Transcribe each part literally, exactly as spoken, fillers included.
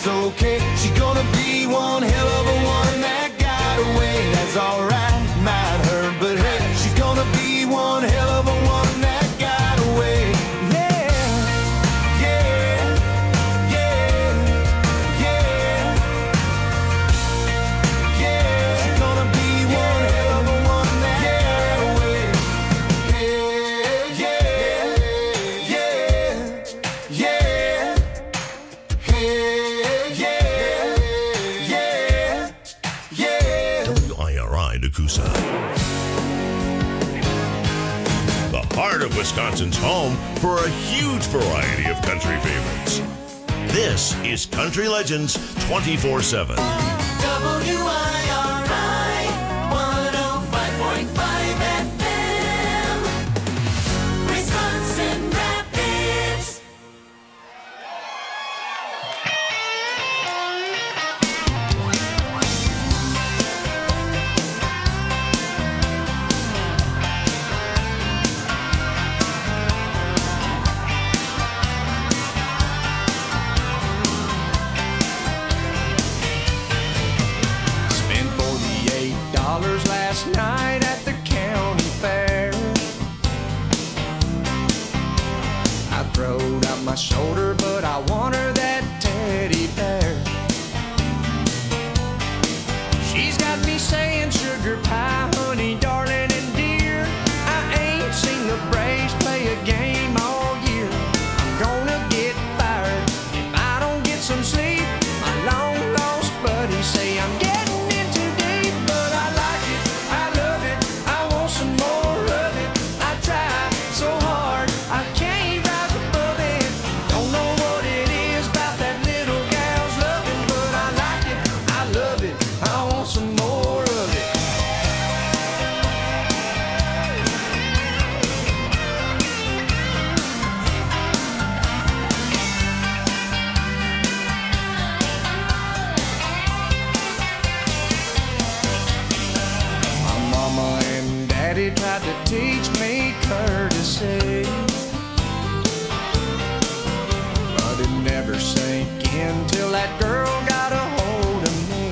that's okay. She's gonna be one hell of a one that got away. That's alright, might hurt, but hey, she's gonna be one hell of a one that got away. Yeah, yeah, yeah, yeah, yeah. She's gonna be one hell of a one that got away. Yeah, yeah, yeah, yeah, yeah. W I R I Nakusa. The heart of Wisconsin's home for a huge variety of country favorites. This is Country Legends twenty-four seven. W I R I one oh five point five F M, Wisconsin Rapids. Spent forty-eight dollars last night at the county fair. I throwed out my shoulder, but I want her that teddy bear. She's got me saying sugar pie, honey, darling, and dear. I ain't seen the Braves play a game all year. I'm gonna get fired if I don't get some sleep. My long lost buddies say I'm getting in too deep, but I like it, I love it, I want some more of it. I try so hard, I can't rise above it. Don't know what it is about that little gal's loving, but I like it, I love it, I want some more of it. My mama and daddy tried to teach me courtesy, but it never sank in till that girl got a hold of me.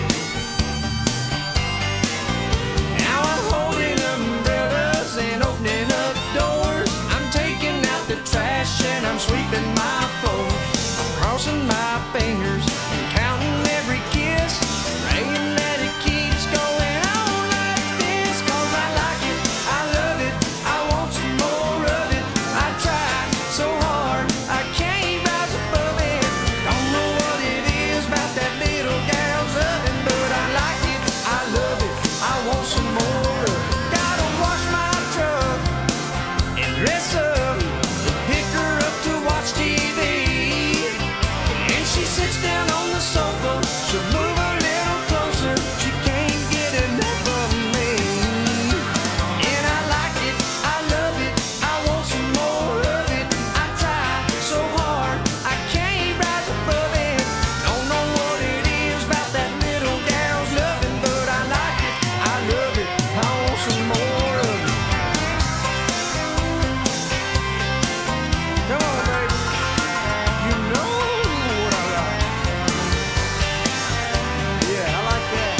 Now I'm holding umbrellas and opening up doors. I'm taking out the trash and I'm sweeping my floor. I'm crossing my fingers and counting every kiss, praying that it keeps going on like this. 'Cause I like it, I love it, I want some more of it. I try so hard, I can't rise above it. Don't know what it is about that little gal's oven, but I like it, I love it, I want some more of it. Gotta wash my truck and dress up, pick her up to watch T V. And she sits down on the sofa, she'll move a little closer, she can't get enough of me. And I like it, I love it, I want some more of it. I try so hard, I can't rise above it. Don't know what it is about that little gal's loving, but I like it, I love it, I want some more of it. Come on, baby, you know what I like. Yeah, I like that.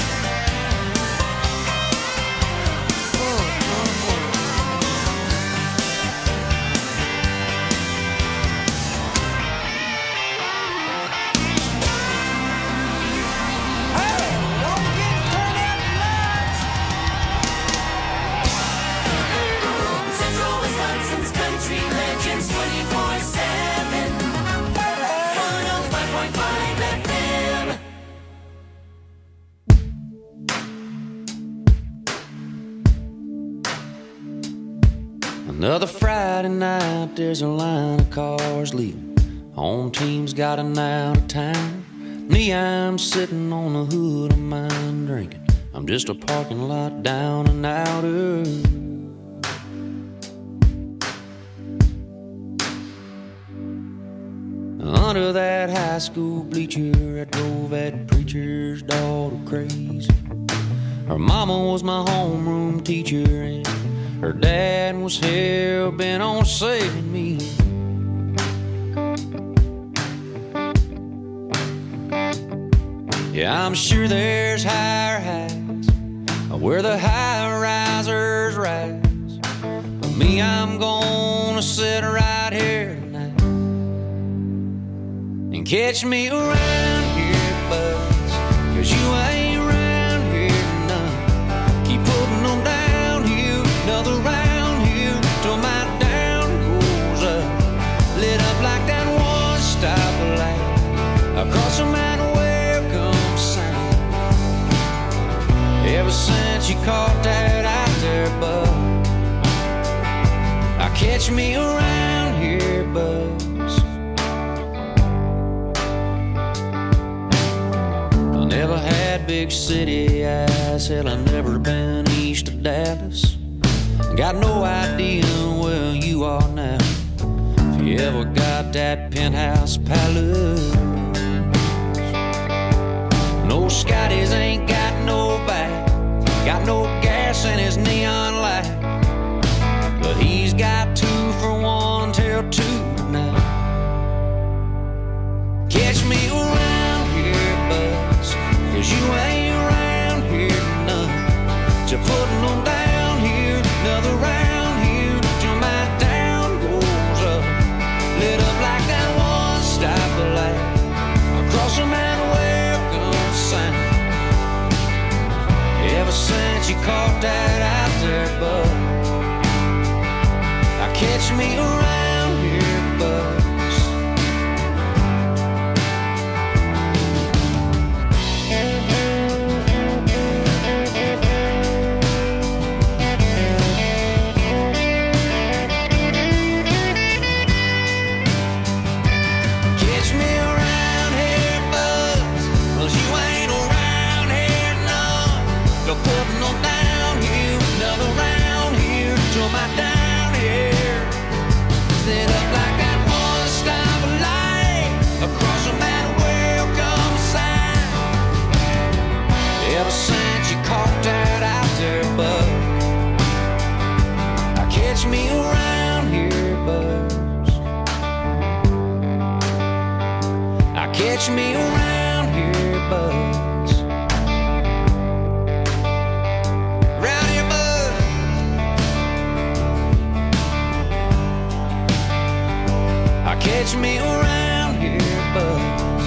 Uh, uh, uh. Hey, don't forget to turn out the lights. Central Wisconsin's Country Legends twenty-four seven, one oh five point five F M. Another Friday night, there's a line of cars leaving. Home team's got an out of town. Me, I'm sitting on the hood of mine drinking. I'm just a parking lot down and outer. Under that high school bleacher, I drove that preacher's daughter crazy. Her mama was my homeroom teacher, and her dad was hell-bent on saving me. Yeah, I'm sure there's higher heights where the high risers rise. But me, I'm gonna sit right here tonight and catch me around here, buds, 'cause you ain't around here none. Keep putting them downhill, another round here till my down goes up, lit up like that one stoplight across the mountain. Ever since you caught that out there, bud, I catch me around here, buds. I never had big city eyes, hell, I never been east of Dallas. Got no idea where you are now, if you ever got that penthouse palace. No Scotties ain't got no back, got no gas in his neon light, but he's got two for one till two now. Catch me around here, buds, 'cause you ain't around here none. So putting them down here, another round here till my down goes up, lit up like that one stoplight across the mountain. Ever since you caught that out there, bud, I catch me around here, buds. Catch me around here, buds, 'cause you ain't around here none. Putting them down here, another round here till my down here, lit up like that one stoplight across the mountain. Welcome sign. Ever since you caught that out there, bud, I catch me around here, buds. I catch me around here, buds. Catch me around here, buds.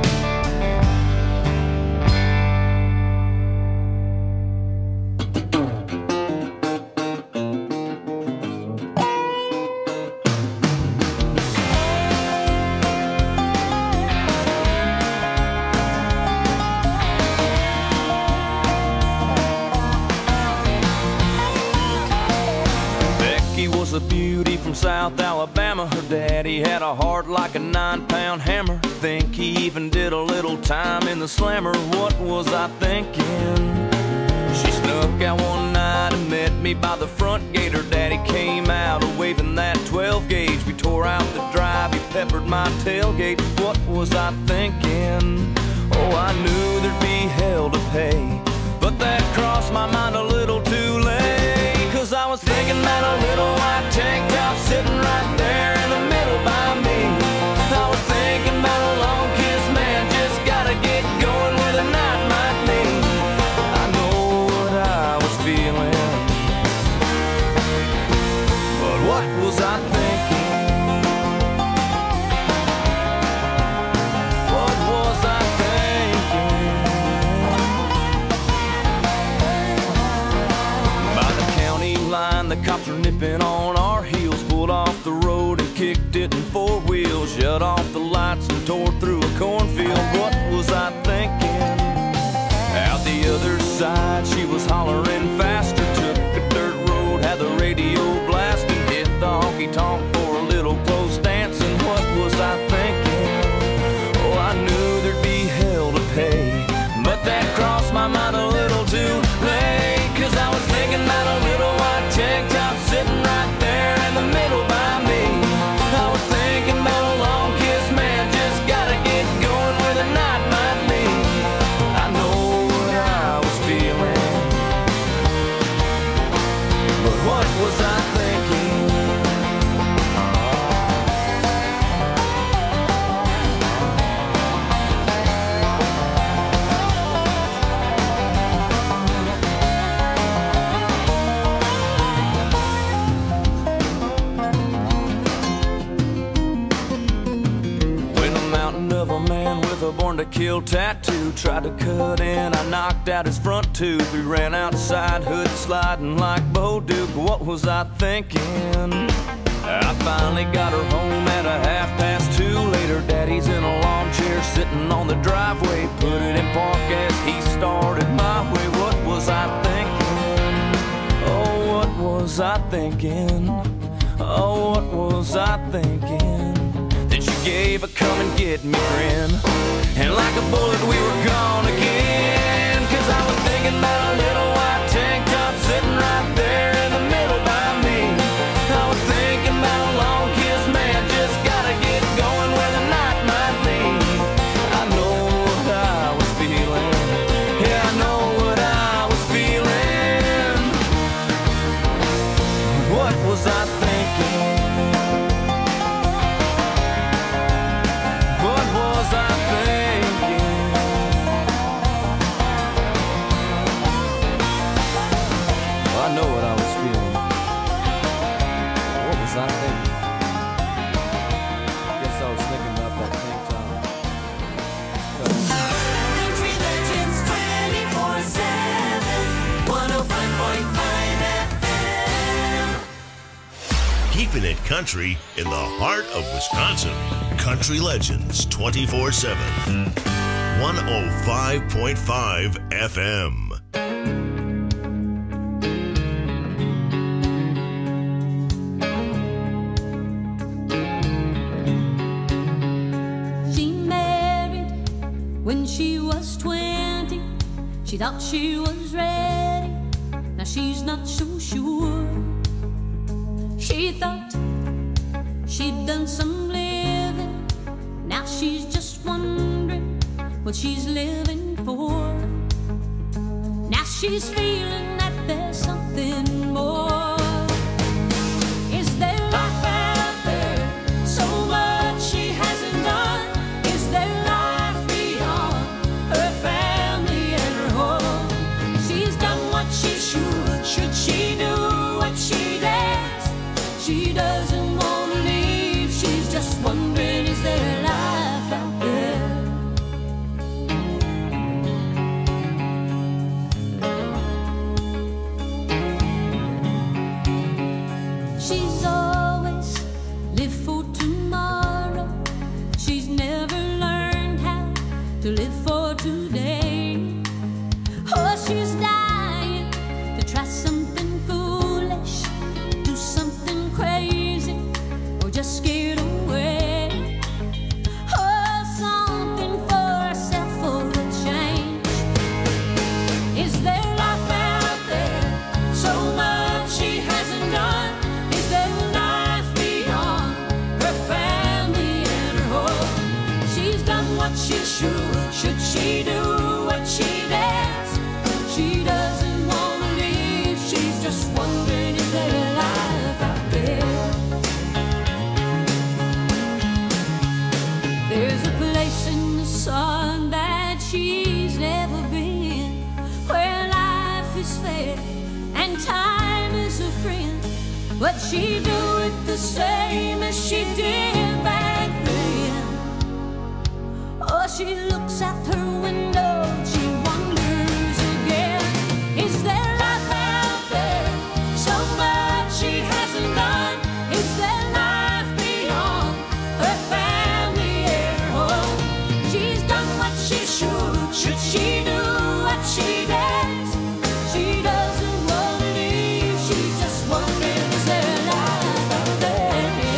Becky was a beauty from South Alabama. Her daddy had a heart like a nine-pound hammer. Think he even did a little time in the slammer. What was I thinking? She snuck out one night and met me by the front gate. Her daddy came out waving that twelve gauge. We tore out the drive, he peppered my tailgate. What was I thinking? Oh, I knew there'd be hell to pay, but that crossed my mind a little too late. 'Cause I was thinking about a little white tank top sitting right there in the middle by me. I was thinking about a long kiss, man, just gotta get going where the night might lead. I know what I was feeling, but what was I thinking? What was I thinking? By the county line, the cops were nipping on our heels, pulled off the road and kicked it in four wheels, shut off the lights and tore through a cornfield. What was I thinking? Out the other side, she was hollering faster, took a dirt road, had the radio blasting, hit the honky-tonk for a little close dancing. What was I thinking? Oh, I knew there'd be hell to pay, but that crossed my mind a little too late. 'Cause I was thinking about a little white tank top sitting right there in the middle by me. I was thinking about a long kiss, man, just gotta get going. to kill tattoo. Tried to cut in, I knocked out his front tooth. We ran outside, hood sliding like Bo Duke. What was I thinking? I finally got her home at a half past two. Later, Daddy's in a lawn chair sitting on the driveway. Put it in park as he started my way. What was I thinking? Oh, what was I thinking? Oh, what was I thinking? Then she gave a come and get me grin, and like a bullet we were gone again. Cause I was thinking about a little white tank top sitting right there in the middle by me. I was thinking about a long kiss, man, just gotta get going where the night might lead. I know what I was feeling, yeah, I know what I was feeling. What was I thinking? What was I thinking? Well, I know what I was feeling. What was I thinking? Guess I was thinking about that tank top. Country Legends twenty-four seven, one oh five point five F M. Keeping it country in the heart of Wisconsin. Country Legends twenty-four seven. one oh five point five F M. She married when she was twenty. She thought she was ready. Now she's not so sure. She thought she'd done some living. Now she's just wondering what she's living for. Now she's feeling that there's something more. Is there life out there? So much she hasn't done. Is there life beyond her family and her home? She's done what she should. Should she do what she does? She doesn't want to leave. She's just wondering, is there life out there? She's always lived for tomorrow. She's never learned how to live for today. Oh, she's dying to try something foolish, do something crazy, or just scared away. Oh, something for herself for a change. Is there life out there? So much she hasn't done. Is there life beyond her family and her home? She's done what she should. Should she do what she does? She doesn't want to leave. She's just wondering, is there life out there? There's a place in the sun that she's never been, where life is fair and time is a friend. But she do it the same as she did back then. Oh, she looks out her window, she wonders again. Is there life out there? So much she hasn't done. Is there life beyond her family and her home? She's done what she should. Should she do what she does? She doesn't want to leave. She's just wondering, is there life out there?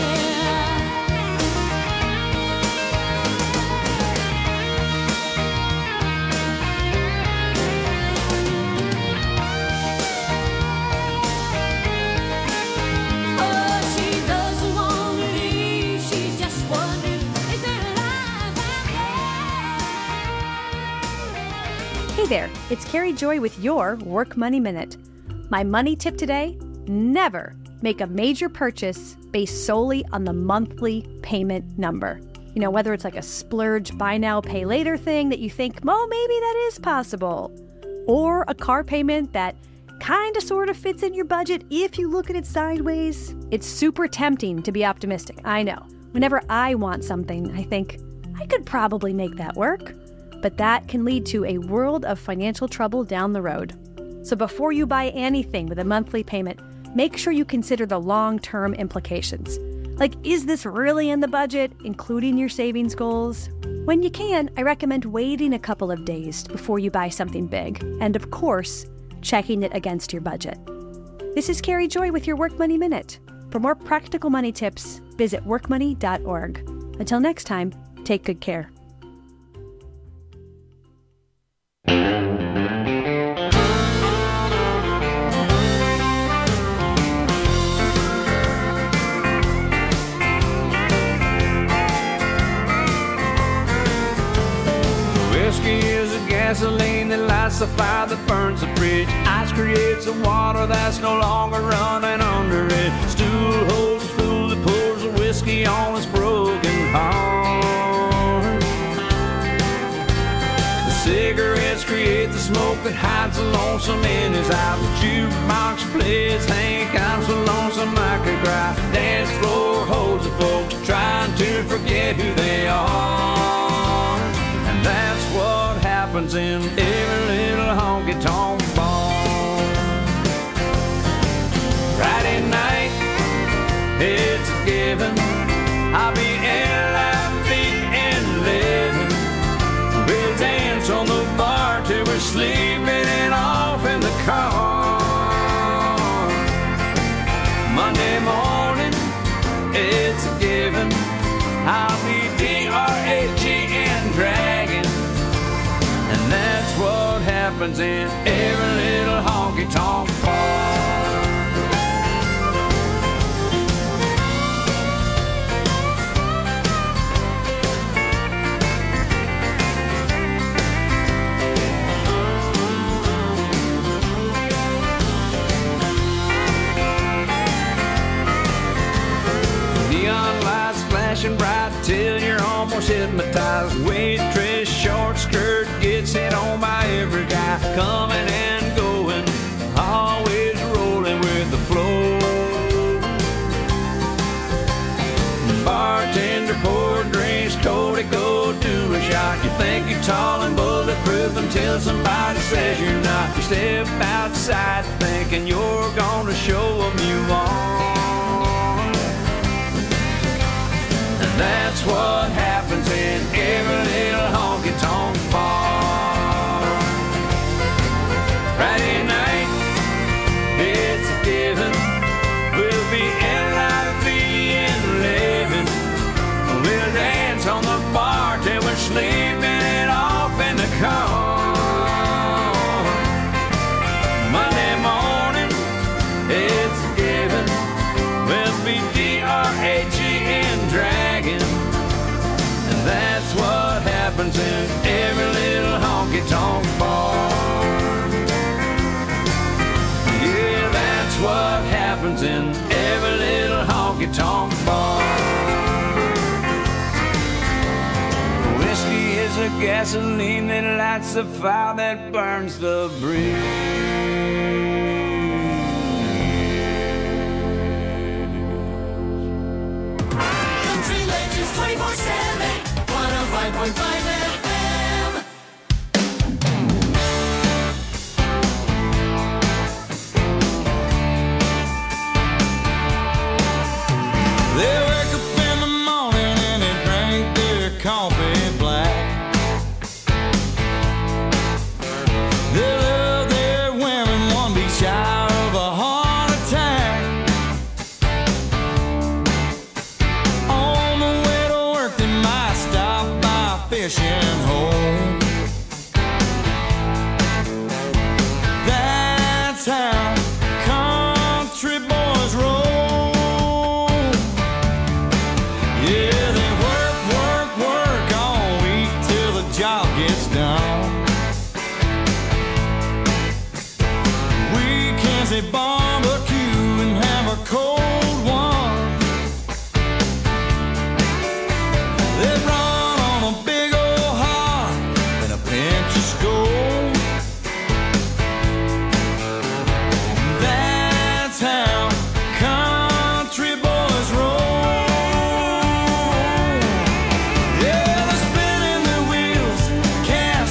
Oh, she doesn't want to leave. She's just wondering, is there life out there? Hey there, it's Carrie Joy with your Work Money Minute. My money tip today: never make a major purchase based solely on the monthly payment number. You know, whether it's like a splurge buy now, pay later thing that you think, oh, maybe that is possible, or a car payment that kind of sort of fits in your budget if you look at it sideways. It's super tempting to be optimistic, I know. Whenever I want something, I think, I could probably make that work. but that can lead to a world of financial trouble down the road. So before you buy anything with a monthly payment, make sure you consider the long-term implications. Like, is this really in the budget, including your savings goals? When you can, I recommend waiting a couple of days before you buy something big, and of course, checking it against your budget. This is Carrie Joy with your Work Money Minute. For more practical money tips, visit work money dot org. Until next time, take good care. Whiskey is a gasoline that lights the fire that burns the bridge. Ice creates the water that's no longer running under it. Stool holds the fool that pours the whiskey on his broken heart. The cigarettes create the smoke that hides the lonesome in his eyes. The jukebox plays Hank, I'm so lonesome I could cry. Dance floor holds the folks trying to forget who they are. And that's what happens in every little honky-tonk bar. Friday night, it's a given, I'll be L I V and living. We'll dance on the bar till we're sleeping and off in the car. Monday morning, it's a given, I'll be D R A G and dragging. And that's what happens in every little honky-tonk bar. Neon lights flashing bright till you're almost hypnotized. Waitress short skirt gets hit on by every guy. Coming and going, always rolling with the flow. Bartender poured drinks, Cody go do a shot. You think you're tall and bulletproof until somebody says you're not. You step outside thinking you're gonna show them you are. That's what happens in every little honky-tonk bar. Friday night, it's a given, we'll be L I V and living. We'll dance on the bar till we're sleeping it off in the car. Monday morning, it's a given, we'll be D R A G and dragging. And that's what happens in every little honky-tonk bar. Yeah, that's what happens in every little honky-tonk bar. Whiskey is a gasoline that lights the fire that burns the bridge. twenty-four seven, one oh five point five F M. They wake up in the morning and they drink their coffee black. They love their women, one be shy of a heart attack. On the way to work they might stop by a fishing hole. That's how country boys roll. Yeah, they work, work, work all week till the job gets done. Weekends they barbecue and have a cold one. They run on a big old heart and a pinch of Skoal. That's how country boys roll. Yeah, they're spinning their wheels, can't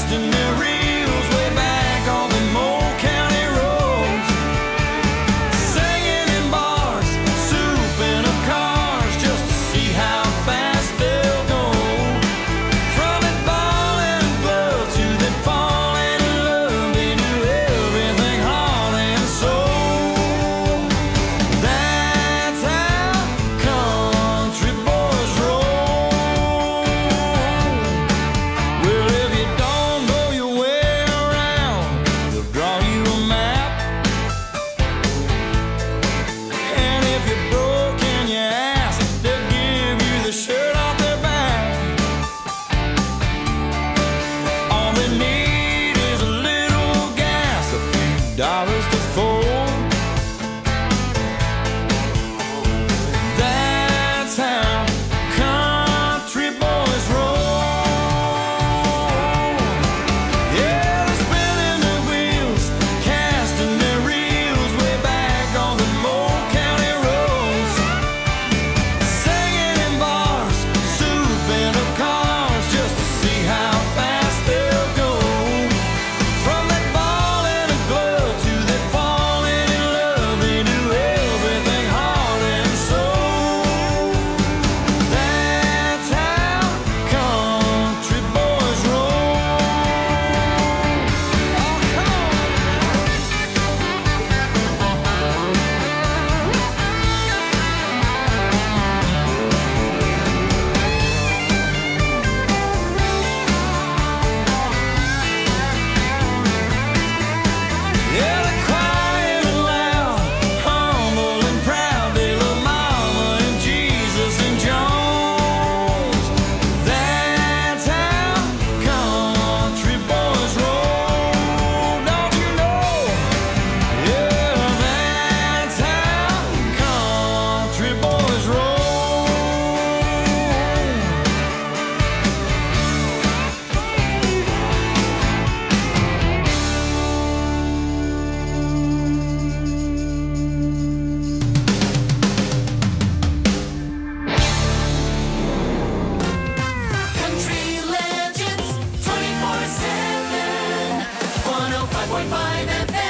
point five F M.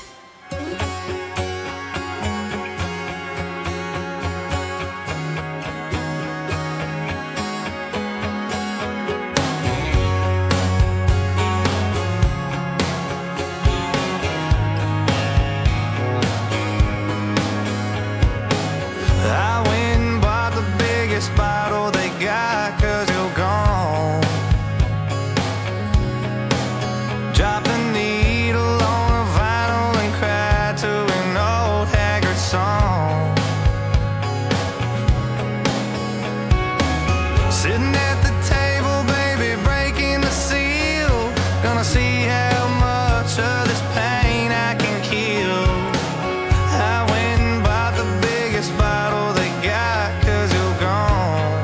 I went and bought the biggest bottle they got, 'cause you're gone. Dropped the needle on a vinyl and cried to an old haggard song. Sitting at the table, baby, breaking the seal. Gonna see how much of this pain I can kill. I went and bought the biggest bottle they got, 'cause you're gone.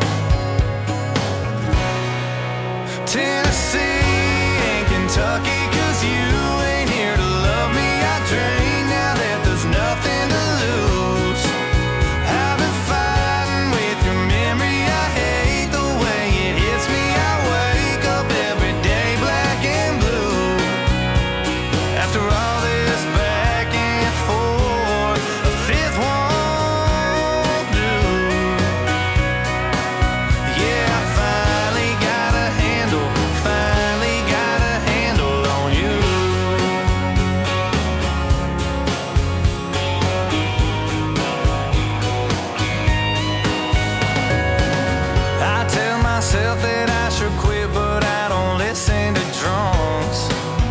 Tennessee and Kentucky, 'cause you ain't here to love me. I drink now that there's nothing to lose. I've been fighting with your memory. I hate the way it hits me. I wake up every day black and blue. After all this back and forth, a fifth won't do. Yeah, I finally got a handle, finally got a handle on you. I tell myself that I should quit, but I don't listen to drunks.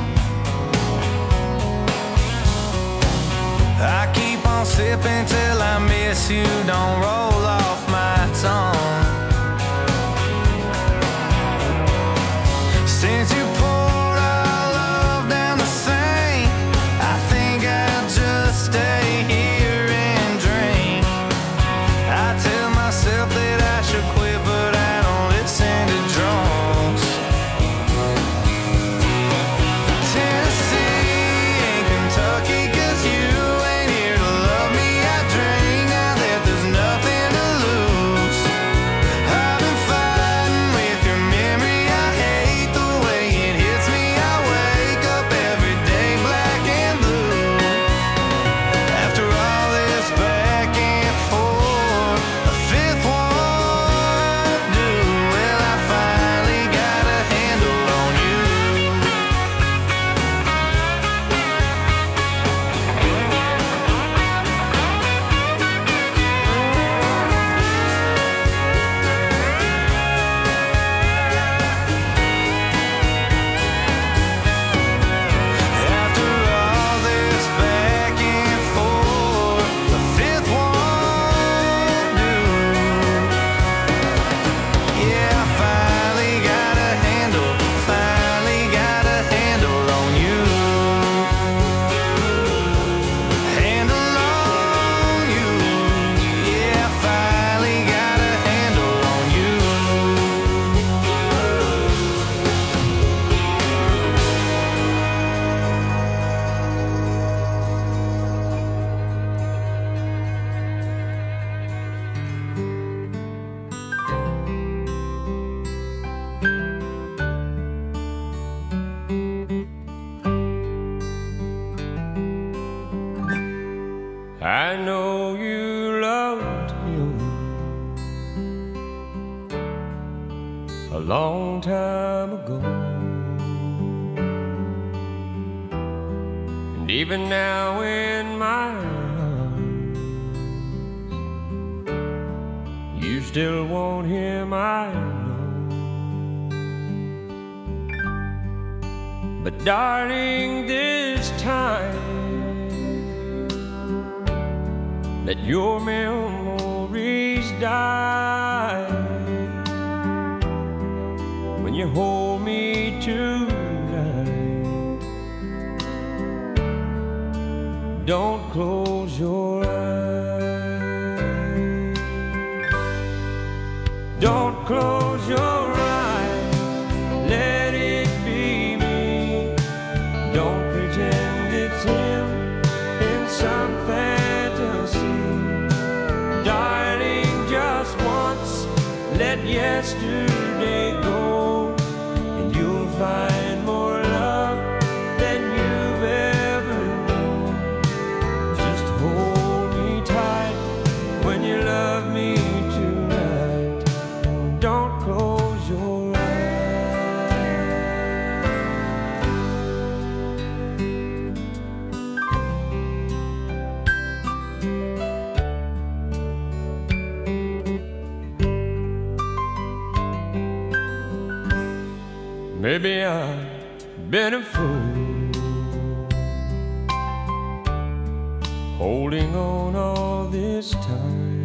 I keep on sipping till I miss you, don't roll off my tongue. Since you poured our love down the sink, I think I'll just stay here and drink. I tell myself that I should quit, but I don't listen to drunks. Tennessee and Kentucky, 'cause you ain't here to love me. I drink now that there's nothing to lose. I've been fighting with your memory. I hate the way it hits me. I wake up every day black and blue. After all this back and forth, a fifth won't do. Well, I finally got a handle on you. After all this back and forth, the fifth won't do. Yeah, I finally got a handle, finally got a handle on you. Handle on you. Yeah, I finally got a handle on you. I know you loved him a long time ago, and even now in my arms, you still want him, I know. But darling, this time let your memories die when you hold me tonight. Don't close your eyes. Don't close your eyes. Let it be me. Don't pretend it's him in some fantasy. Darling, just once, let yesterday go, and you'll find more love than you've ever Maybe I've been a fool, holding on all this time,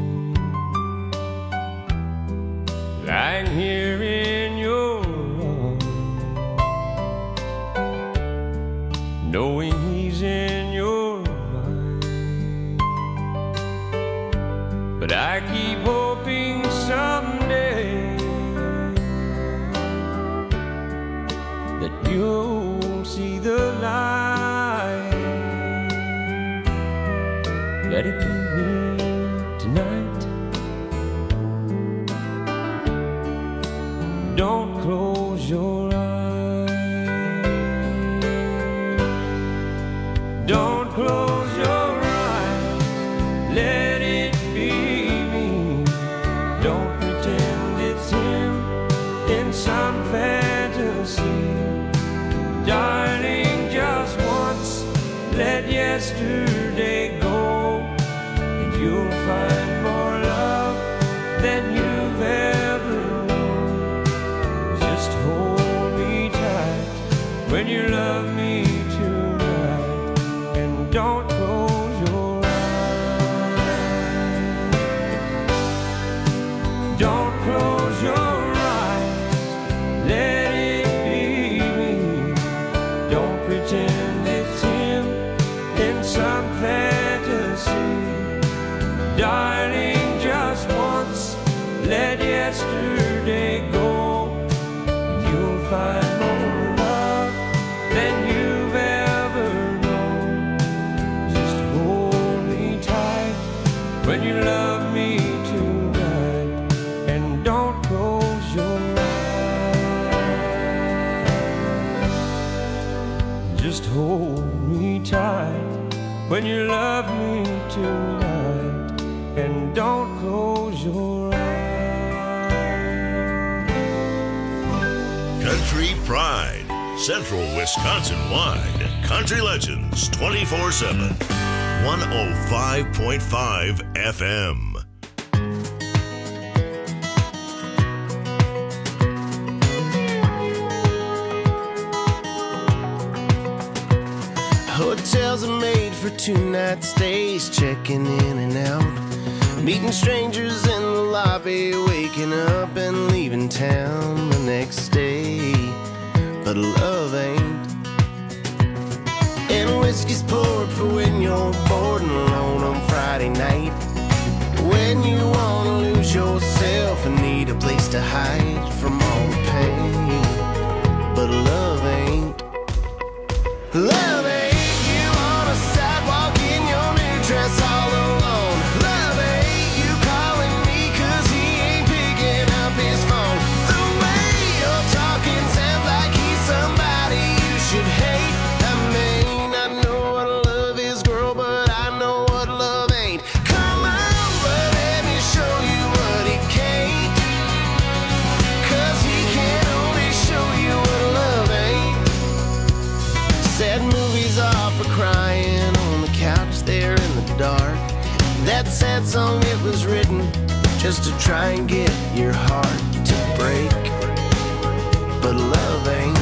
lying here in your arms, knowing he's in your mind. But I keep hoping someday that you'll see the light. Let it be here tonight. Don't close your eyes. Don't close your eyes. Let it be me. Don't pretend it's him in some fantasy. Darling, just once, let yesterday go, and you'll find more love than you've ever known. Just hold me tight when you love me tonight, and don't close your eyes. Don't close your eyes. Let it be me. Don't pretend it's him in some fantasy. Darling, just once, let yesterday go, and you'll find more love than you've ever known. Just hold me tight when you love me tonight, and don't close your eyes. Just hold me tight when you love me tonight, and don't close your eyes. Country Pride, Central Wisconsin wide. Country Legends twenty-four seven. one oh five point five F M. Hotels are made for two-night stays, checking in and out, meeting strangers in the lobby, waking up and leaving town the next day. But love ain't. And whiskey's poured for when you're bored and alone on Friday night, when you wanna lose yourself and need a place to hide from all the pain. But love ain't. Love ain't. Dress all alone. Love ain't you calling me 'cause he ain't picking up his phone. The way you're talking sounds like he's somebody you should hate. I mean, I know what love is, girl, but I know what love ain't. Come on, but let me show you what he can't, 'cause he can only show you what love ain't. Sad movies are for crying on the couch there in the dark. That sad song, it was written just to try and get your heart to break. But love ain't.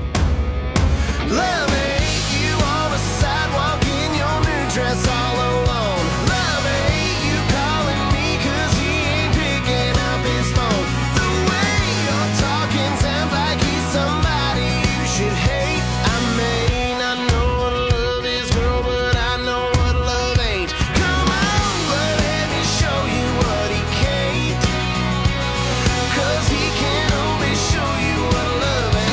Love ain't you on a sidewalk in your new dress all alone. Love ain't you calling me 'cause he ain't picking up his phone. The way you're talking sounds like he's somebody you should hate. I mean, I know what love is, girl, but I know what love ain't. Come on, but let me show you what he can't, 'cause he can only show you what love ain't.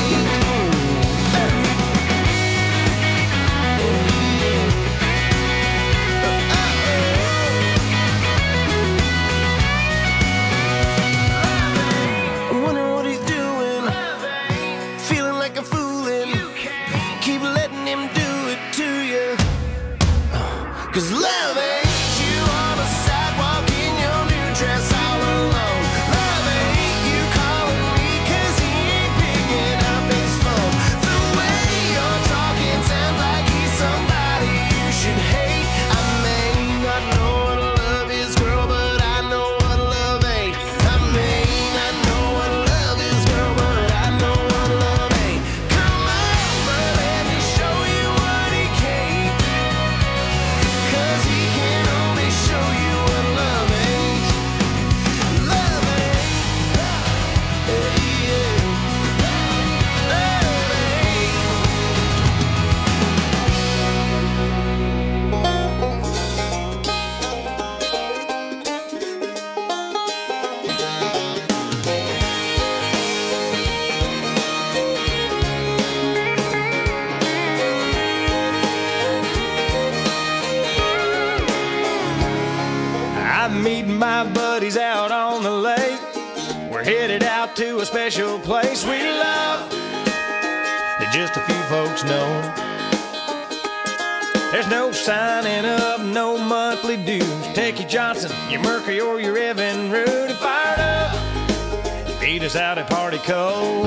buddies out on the lake. We're headed out to a special place we love that just a few folks know. There's no signing up, no monthly dues. Take your Johnson, your Mercury, or your Evan Root and fired up. Meet us out at Party Cove.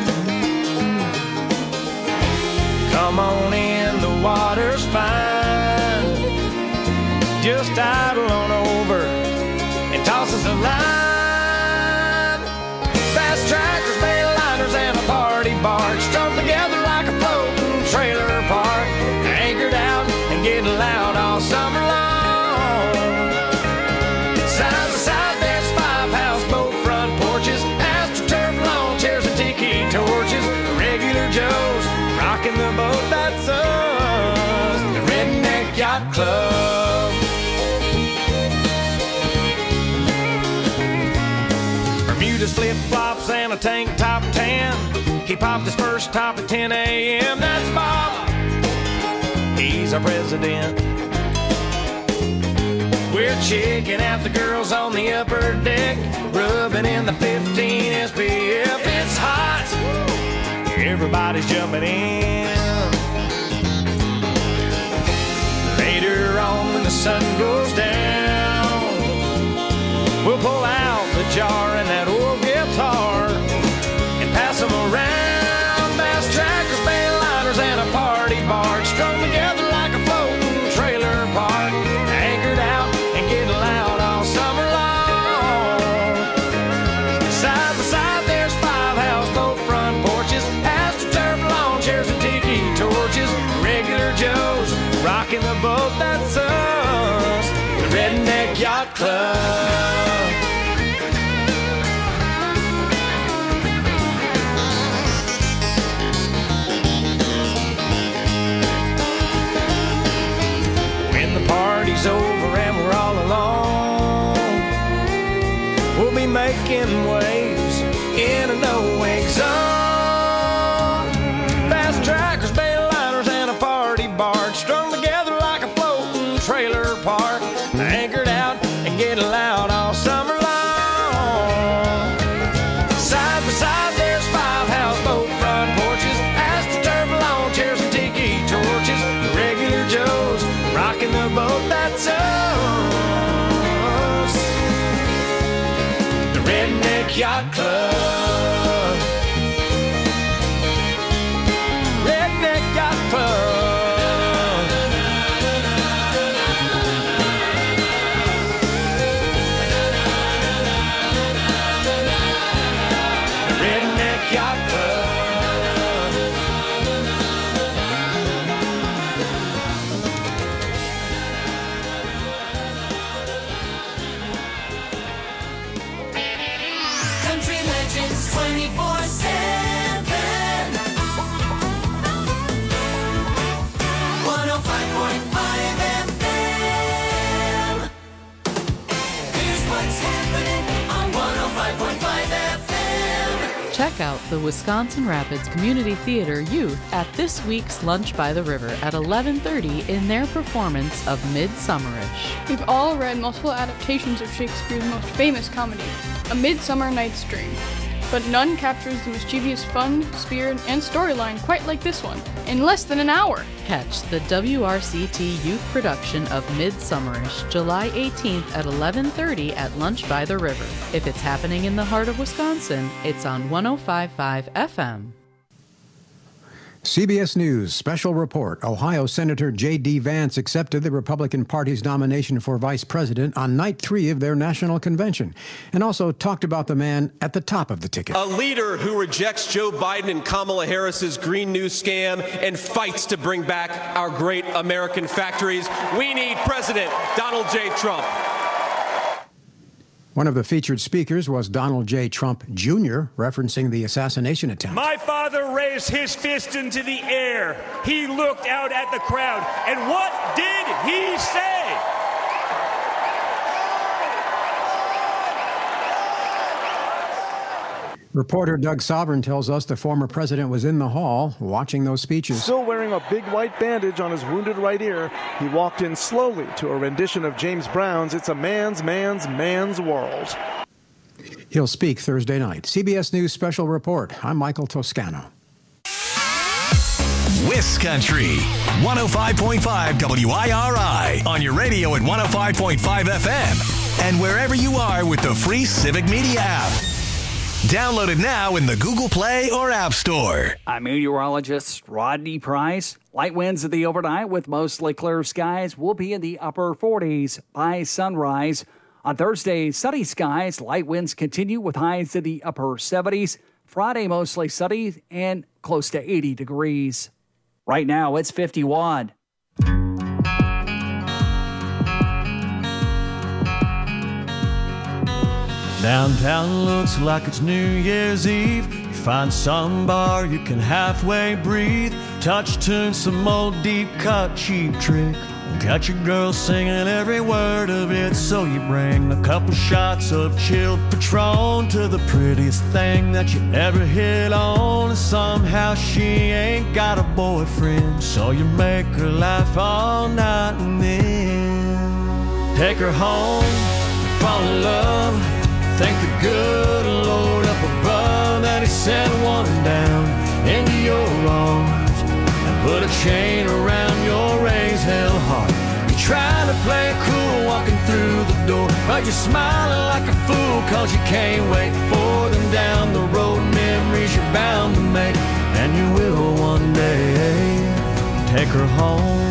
Come on in, the water's fine. Just idle on over and toss us a line. Fast trackers, bail liners, and a party barge strung together like a floating trailer park. Anchored out and getting loud all summer long. Side by side, there's five houseboat front porches, AstroTurf lawn chairs and tiki torches. Regular Joes rocking the boat, that's us, the Redneck Yacht Club. Bermuda's flip-flops and a tank top tan. He popped his first top at ten a.m. That's Bob, he's our president. We're checking out the girls on the upper deck, rubbing in the fifteen S P F. It's hot, everybody's jumping in. Later on when the sun goes down, we'll pull out the jar and that old guitar and pass them around. Bass trackers, bail liners, and a party barge strung together like a floating trailer park. Anchored out and getting loud all summer long. Side by side, there's five houseboat front porches, AstroTurf lawn chairs and tiki torches. Regular Joes rocking the boat, that's us, the Redneck Yacht Club. Party's over and we're all alone, we'll be making waves in a no-wake zone. Fast trackers, bail liners, and a party barge strung together like a floating trailer park. Anchored out and getting loud all summer long. Side by side, there's five houseboat front porches, AstroTurf lawn chairs and tiki torches. Regular Joes rocking the boat, that's us, the Redneck Yacht Club. Redneck Yacht Club. The Redneck Yacht Club. twenty-four seven one oh five point five F M. Here's what's happening on one oh five point five F M. Check out the Wisconsin Rapids Community Theater Youth at this week's Lunch by the River at eleven thirty in their performance of Midsummerish. We've all read multiple adaptations of Shakespeare's most famous comedy, A Midsummer Night's Dream, but none captures the mischievous fun, spirit, and storyline quite like this one, in less than an hour. Catch the W R C T youth production of Midsummerish July eighteenth at eleven thirty at Lunch by the River. If it's happening in the heart of Wisconsin, it's on one oh five point five F M. C B S News special report. Ohio Senator J D. Vance accepted the Republican Party's nomination for vice president on night three of their national convention, and also talked about the man at the top of the ticket. A leader who rejects Joe Biden and Kamala Harris's Green New scam and fights to bring back our great American factories. We need President Donald J. Trump. One of the featured speakers was Donald J. Trump Junior, referencing the assassination attempt. My father raised his fist into the air. He looked out at the crowd. And what did he say? Reporter Doug Sovereign tells us the former president was in the hall watching those speeches. Still wearing a big white bandage on his wounded right ear, he walked in slowly to a rendition of James Brown's It's a Man's, Man's, Man's World. He'll speak Thursday night. C B S News Special Report. I'm Michael Toscano. Wiscountry, one oh five point five W I R I, on your radio at one oh five point five F M, and wherever you are with the free Civic Media app. Download it now in the Google Play or App Store. I'm meteorologist Rodney Price. Light winds of the overnight with mostly clear skies will be in the upper forties by sunrise. On Thursday, sunny skies. Light winds continue with highs in the upper seventies. Friday, mostly sunny and close to eighty degrees. Right now, it's fifty-one. Downtown looks like it's New Year's Eve. You find some bar you can halfway breathe. Touch tune, some old deep cut cheap trick. Got your girl singing every word of it. So you bring a couple shots of chilled Patron to the prettiest thing that you ever hit on. And somehow she ain't got a boyfriend, so you make her laugh all night and then take her home, fall in love. Thank the good Lord up above that he sent one down into your arms and put a chain around your raised hell heart. You're trying to play it cool walking through the door, but you're smiling like a fool cause you can't wait for them down the road. Memories you're bound to make, and you will one day take her home.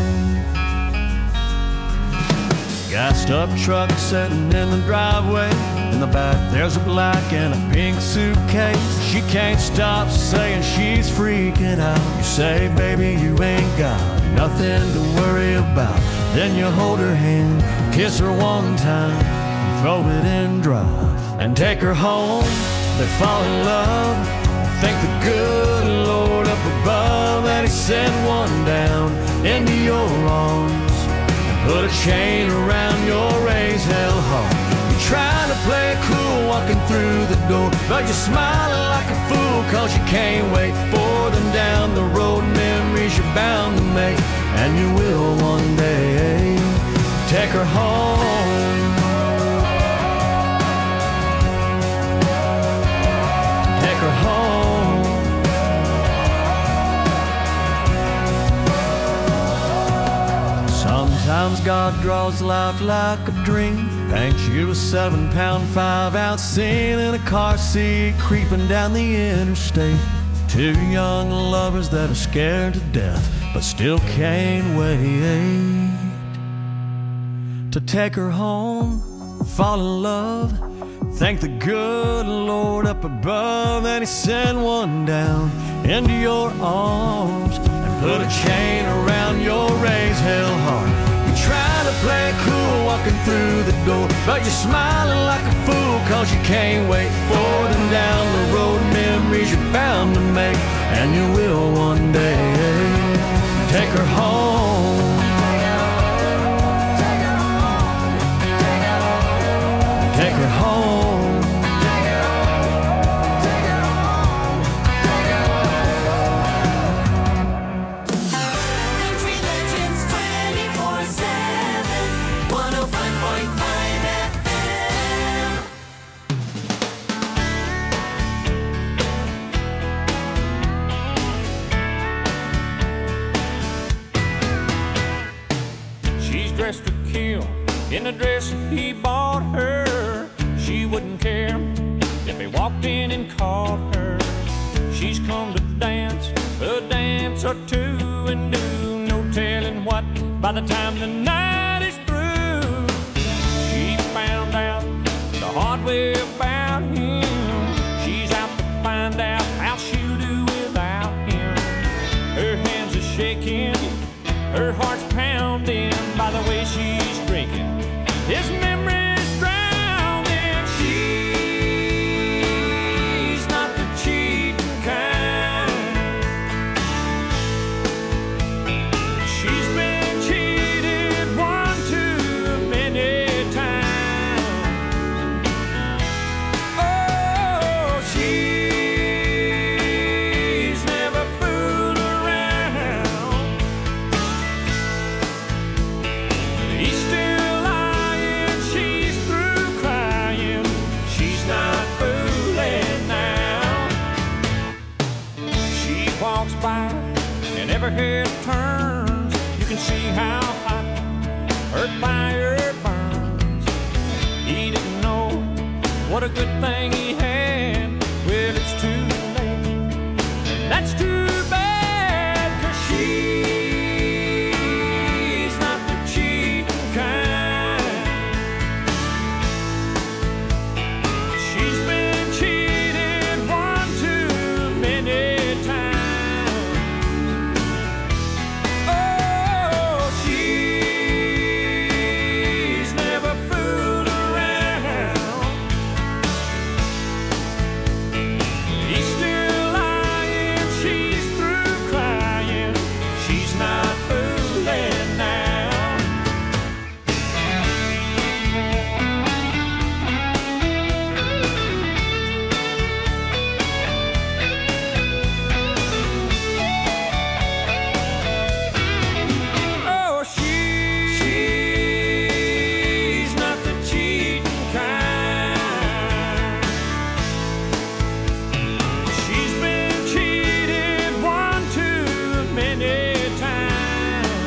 Gassed up truck sitting in the driveway. In the back there's a black and a pink suitcase. She can't stop saying she's freaking out. You say, baby, you ain't got nothing to worry about. Then you hold her hand, kiss her one time, throw it in drive, and take her home. They fall in love. Thank the good Lord up above that he sent one down into your arms and put a chain around your raised hell heart. You're trying to play it cool walking through the door, but you're smiling like a fool cause you can't wait for them down the road. Memories you're bound to make, and you will one day take her home. Take her home. Sometimes God draws life like a dream. Paints you a seven pound, five ounce scene in a car seat creeping down the interstate. Two young lovers that are scared to death but still can't wait to take her home, fall in love. Thank the good Lord up above that he sent one down into your arms and put a chain around your raised hell heart. Trying to play it cool walking through the door, but you're smiling like a fool cause you can't wait for them down the road. Memories you're bound to make, and you will one day take her home. Take her home. Dressed to kill in a dress he bought her. She wouldn't care if he walked in and caught her. She's come to dance a dance or two and do no telling what by the time the night is through. She found out the hard way about him. She's out to find out how she'll do without him. Her hands are shaking, her heart's pounding by the way she's drinking. His memory's drowning. She's not the cheating kind. She's been cheated once. walks by and every head turns, you can see how hot her fire burns. He didn't know what a good thing he had. Well, it's too late, and that's too bad, 'cause she's not the cheating kind. She's been cheated one too many times. Oh, she's never fooled around. He's still lying, she's through crying. She's not fooling now. Oh, she- she's not the cheating kind. She's been cheated one too many times.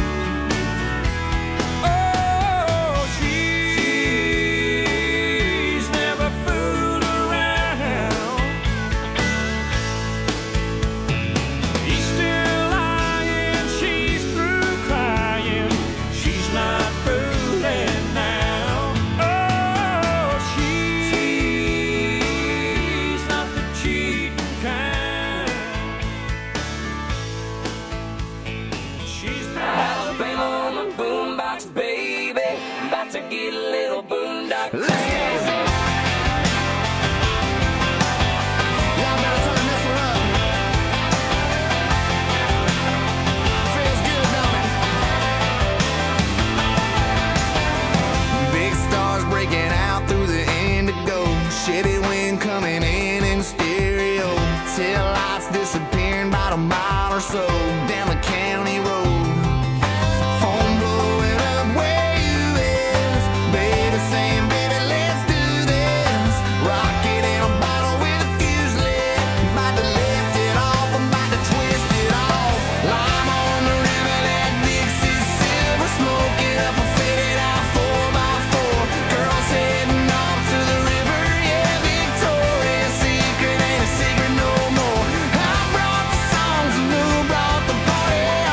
Oh, she's never fooled around. He's still lying, she's through crying. She's not fooling now. Oh, she's not the cheating kind. She's Alabama on the boombox, baby. About to get a little boondock. Let's go. Y'all better turn this one up. Feels good, don't it? Big stars breaking out through the indigo. Chevy wind coming in in stereo. Tail lights disappearing about a mile or so down the county road. Phone blowing up where you is. Baby saying, baby, let's do this. Rocket in a bottle with a fuse lit. About to lift it off, I'm about to twist it off. Lime on the river, that Dixie silver. Smoking up a faded out four by four. Girls heading off to the river, yeah, Victoria's Secret ain't a secret no more. I brought the songs and who brought the party?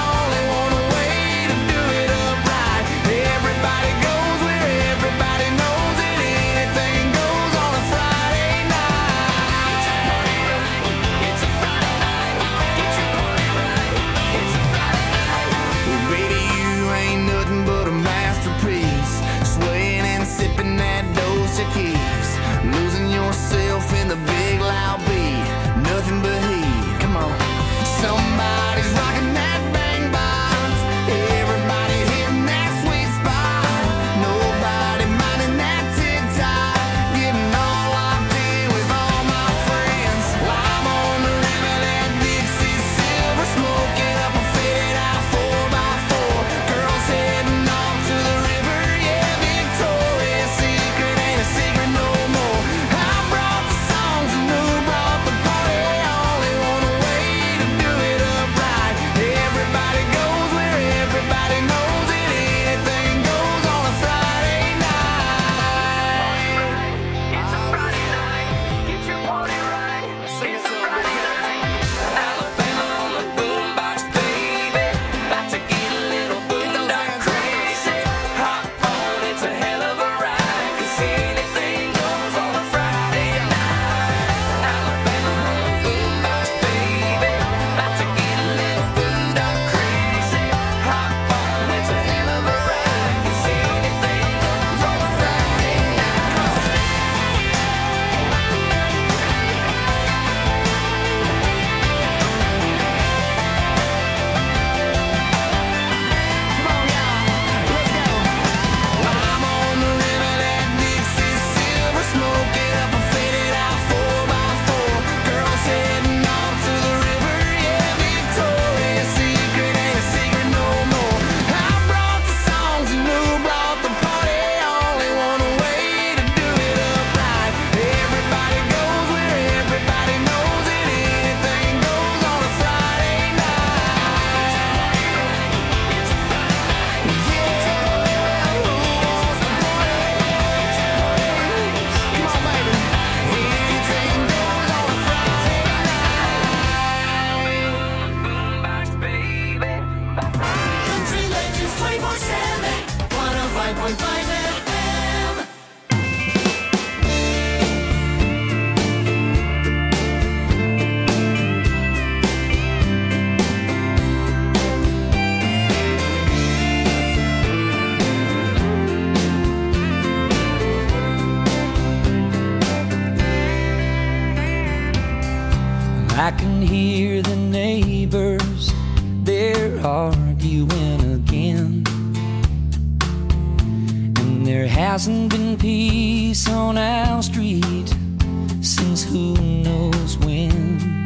hasn't been peace on our street since who knows when.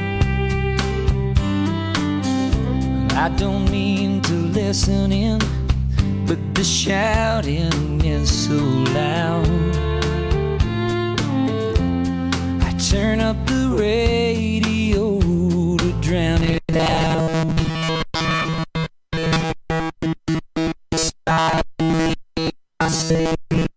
I don't mean to listen in, but the shouting is so loud. I turn up the radio to drown it out. I say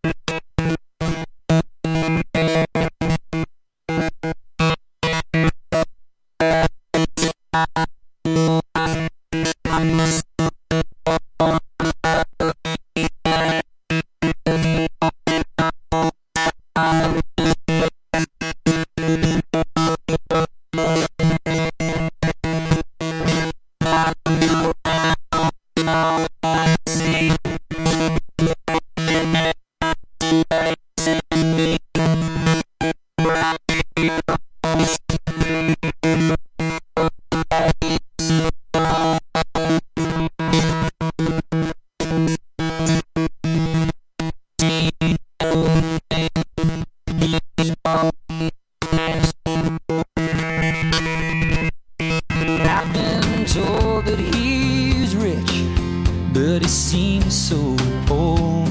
I've been told that he's rich, but he seems so poor.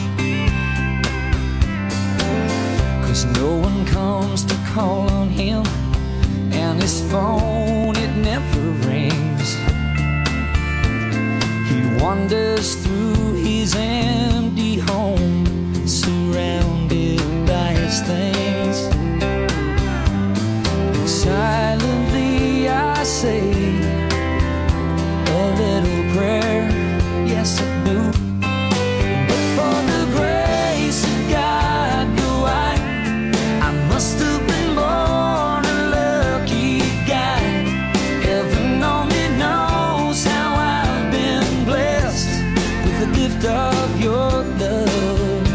'Cause no one comes to call on him, and his phone, it never rings. He wanders through his empty home, surrounded by his things. Silently I say a little prayer, yes I do. But for the grace of God, do I, I must have been born a lucky guy. Heaven only knows how I've been blessed with the gift of your love.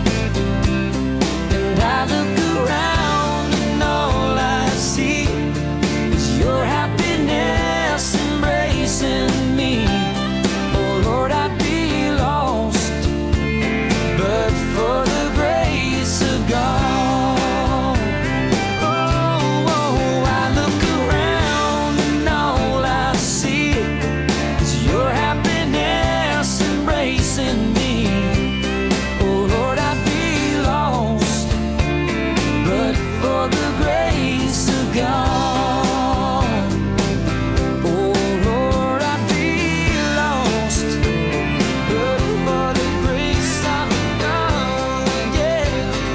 And I look around and all I see is your happiness embracing me. Oh Lord, I'd be lost, but for the grace of God. Oh, oh, I look around and all I see is your happiness embracing me. Oh Lord, I'd be lost, but for the grace of God. Oh Lord, I'd be lost, but for the grace of God, yeah.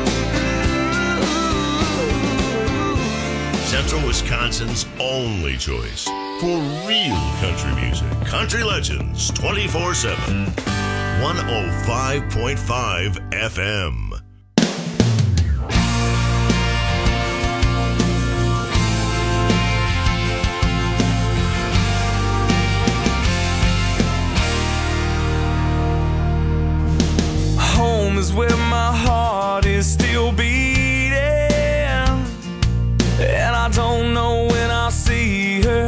Central Wisconsin's only choice for real country music. Country Legends twenty-four seven. one oh five point five F M. Home is where my heart is still beating, and I don't know when I'll see her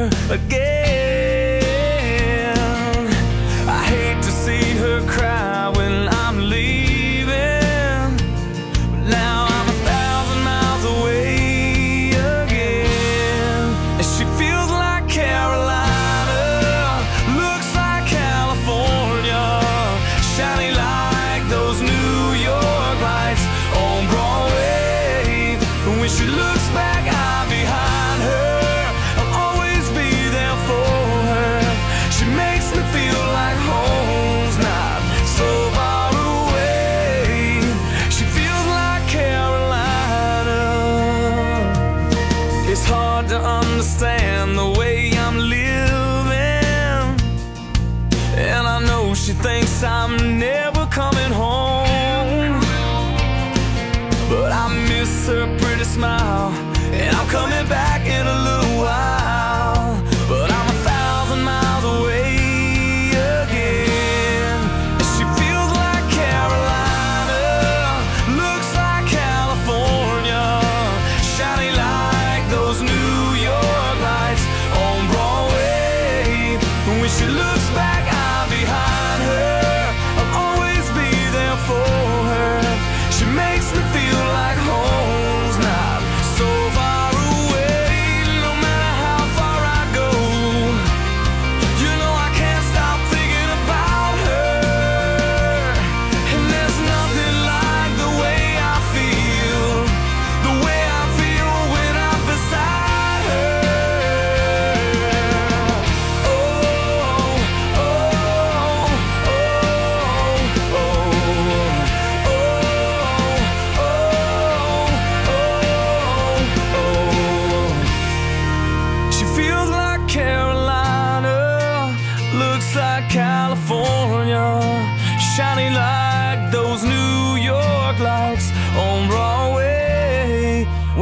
again. I hate to see her cry when I'm leaving, but now I'm a thousand miles away again. And she feels like Carolina, looks like California, shiny like those New York lights on Broadway. And when she looks back, I'm behind her. I'll always be there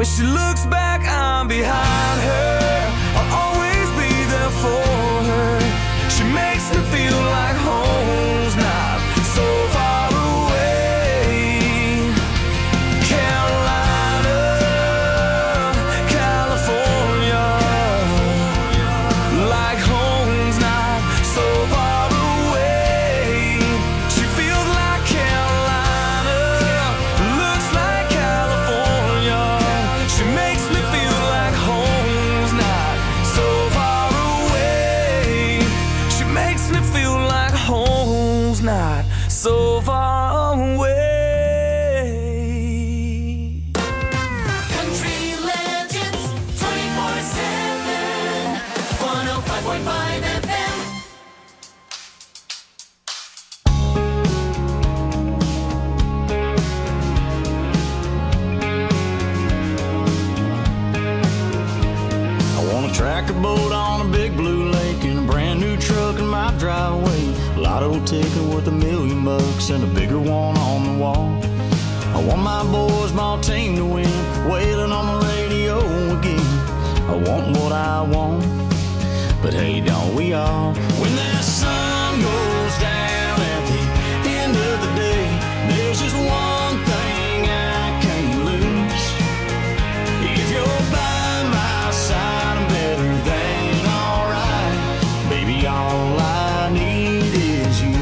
When she looks back, I'm behind her. I'll always be there for her. She makes me feel like home's not so far away. Carolina, California, like home's not so far away. She feels like Carolina, looks like California. She makes me feel like home's not so far away. She makes me feel like home's not so far away. Country Legends twenty-four seven, one oh five point five F M. I want a tractor boat on a big blue lake and a brand new truck in my driveway. Lotto ticket worth a million bucks and a bigger one on the wall. I want my boys, my team to win, wailing on the radio again. I want what I want, but hey, don't we all? When that sun goes down at the end of the day, there's just one thing I can't lose. If you're by my side, I'm better than alright. Baby, all I need is you.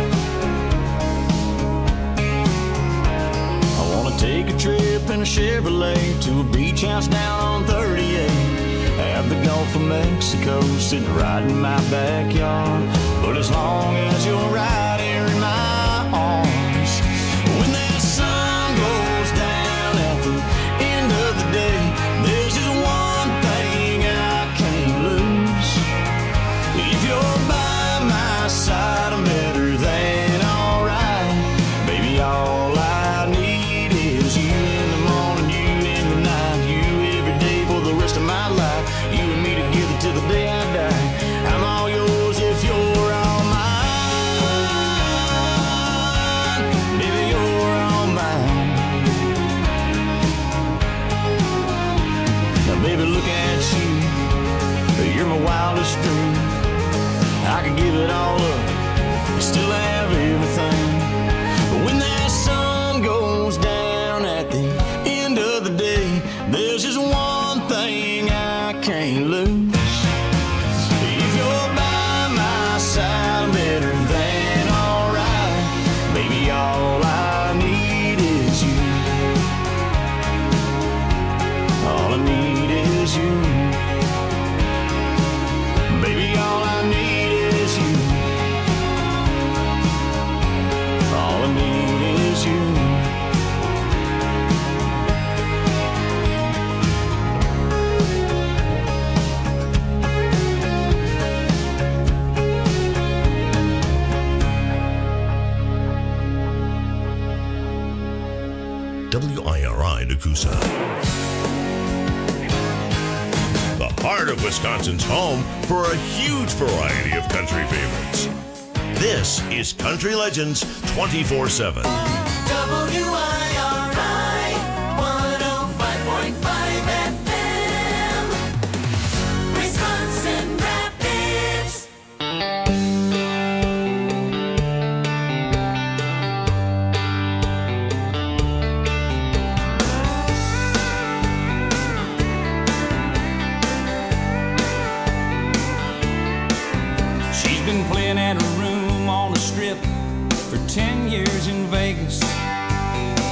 I wanna take a trip in a Chevrolet to a beach house down on thirty-eight. Have the Gulf of Mexico sitting right in my backyard. But as long as you're right here in my arms, when that sun goes down at the end of the day, there's just one thing I can't lose. If you're by my side, I'm better than alright. Baby, all I need is you in the morning, you in the night, you every day for the rest of my life. You and me together till the day I die. I'm all yours if you're all mine. Baby, you're all mine. Now, baby, look at you. You're my wildest dream. I could give it all up, still have everything. But when that sun goes down at the end of the day, there's just one thing I can't lose. If you're by my side, I'm better than alright. Baby, all I need is you. All I need is you. Baby, all I need is you. All I need is you. W I R I Nakusa. The heart of Wisconsin's home for a huge variety of country favorites. This is Country Legends twenty-four seven. W I R I one oh five point five F M, Wisconsin Rapids. She's been playing at a room on the strip for ten years in Vegas.